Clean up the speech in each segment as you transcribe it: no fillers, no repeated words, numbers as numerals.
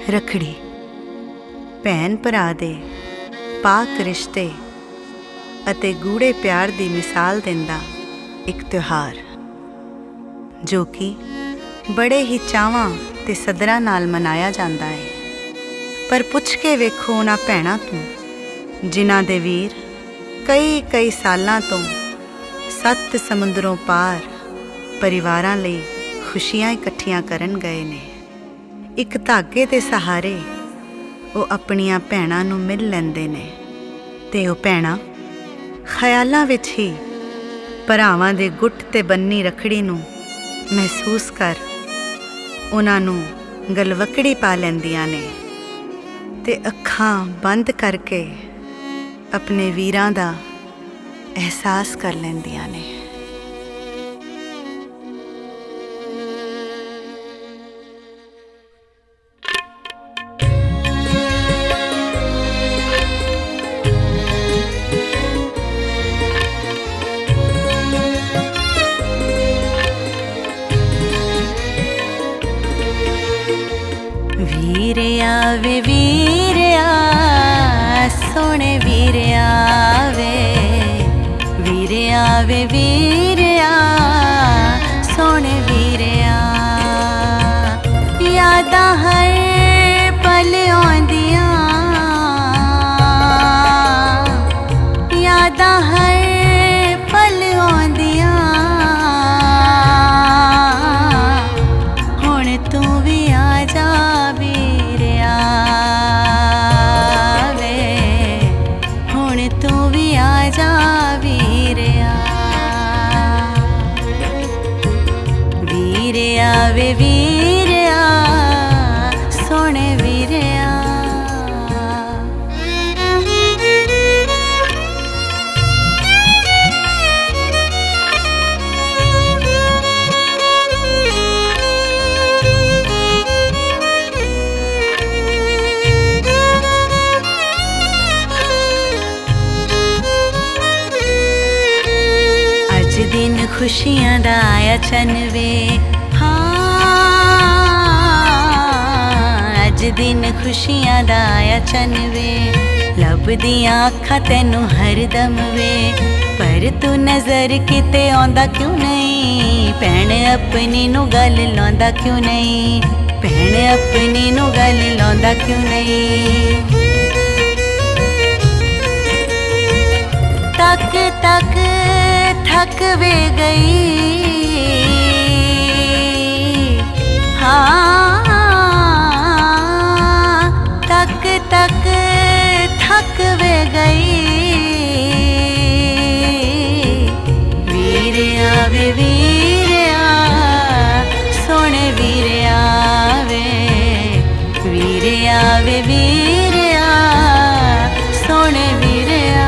रखड़ी भैन भरा दे पाक रिश्ते अते गूढ़े प्यार दी मिसाल दिंदा एक त्योहार जो कि बड़े ही चावां ते सदरां नाल मनाया जांदा है। पर पुछ के वेखो उन्हां भैणां तों जिन्हां दे वीर कई कई सालां तों 7 समुंदरों पार परिवारां लई खुशियां इकट्ठियां करन गए ने। एक धागे दे सहारे वो अपणियां भैणां नूं मिल लैंदे ने ते वो भैणां ख्यालां विच ही भरावां दे गुट ते बन्नी रखड़ी नूं महसूस कर उन्हां नूं गलवकड़ी पा लैंदियां ने ते अखां बंद करके अपने वीरां दा एहसास कर लैंदियां ने। वीरिया वे वीरिया सोने वीरिया वे वीरिया सोने वीरिया यादां हर पल आउंदियां यादां हर पल आउंदियां हुण तू भी आ जा वीरिया वे हुण तू भी आ जा वीरिया वीरिया वे वीरिया सोने वीरिया। दिन खुशियां दा आया चनवे हाँ अज दिन खुशियां दा आया चनवे लभदियां अखां तैनू हरदम वे पर तू नजर किते आंदा क्यों नहीं भैण अपनी नू गल लांदा क्यों नहीं भैण अपनी नू गल लांदा क्यों नहीं। तक तक थक वे गई हाँ तक तक थक वे गई वीरिया वे वीरिया सोने वीरिया वे वीरिया वे वीरिया सोने वीरिया।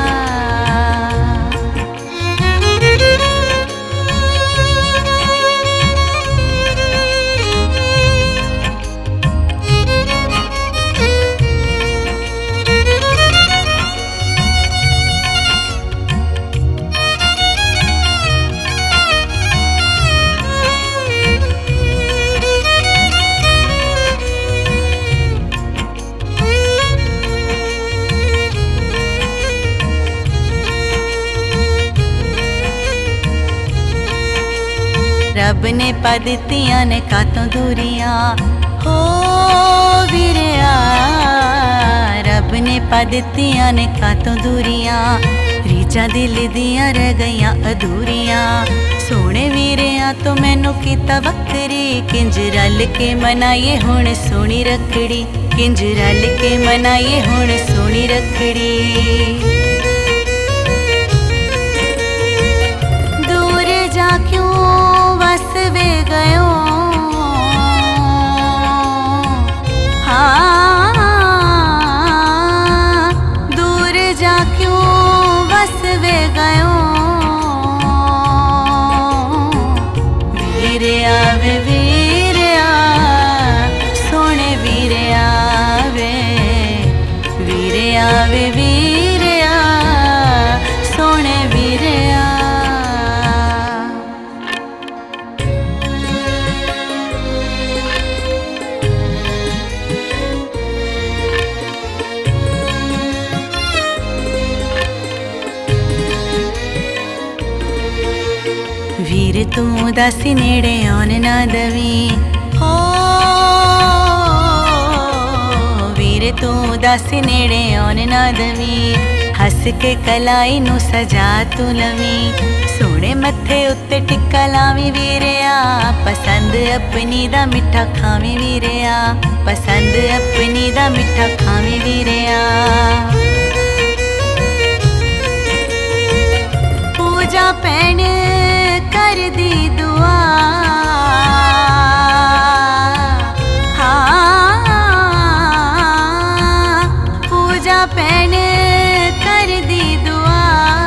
रब ने पा दित्तियां ने कातों दूरियां हो वीरिया रब ने पा दित्तियां ने कातों दूरियां रीझां दिल दियां रह गईयां अधूरियां सोने वीरिया तो मैनू कीता वक्री किंज रल के मनाइए हुण सोनी रखड़ी किंज रल के मनाइए हुण सोनी रखड़ी। दूर जा क्यों वस वे गयो हाँ दूर जा क्यों वस वे गयो वीरिया वे वीरिया सोने वीरिया वे वीरिया वे वीरिया सोने वीरिया। ਵੀਰ ਤੂੰ ਦੱਸ ਨੇੜੇ ਆਉਣ ਨਾ ਦਵੀਂ ਹੋ ਵੀਰ ਤੂੰ ਦੱਸ ਨੇੜੇ ਆਉਣ ਨਾ ਦਵੀਂ ਹੱਸ ਕੇ ਕਲਾਈ ਨੂੰ ਸਜਾ ਤੂੰ ਲਵੀਂ ਸੋਹਣੇ ਮੱਥੇ ਉੱਤੇ ਟਿੱਕਾ ਲਾਵੀਂ ਵੀਰਿਆ ਪਸੰਦ ਆਪਣੀ ਦਾ ਮਿੱਠਾ ਖਾਵੀਂ ਵੀਰਿਆ ਪਸੰਦ ਆਪਣੀ ਦਾ ਮਿੱਠਾ ਖਾਵੀਂ ਵੀਰਿਆ पूजा पैन कर दी दुआ हाँ पूजा पैन कर दी दुआ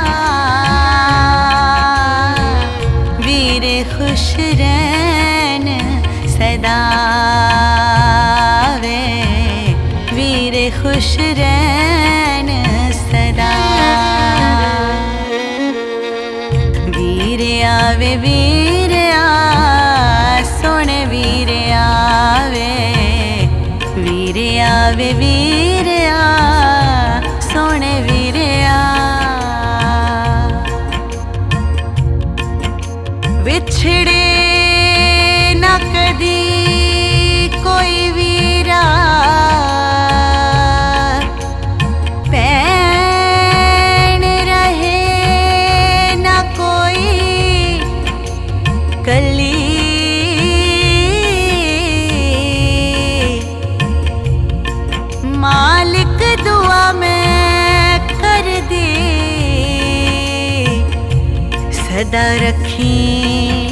वीर खुश रहन सदा वे वीर खुश रहन सदा वीर आवे वीर आ सोने वीर आवे वीर आवे वीर आ सोने वीर आ विछड़े ना कदी कोई वीरा कली मालिक दुआ मैं कर दे सदा रखी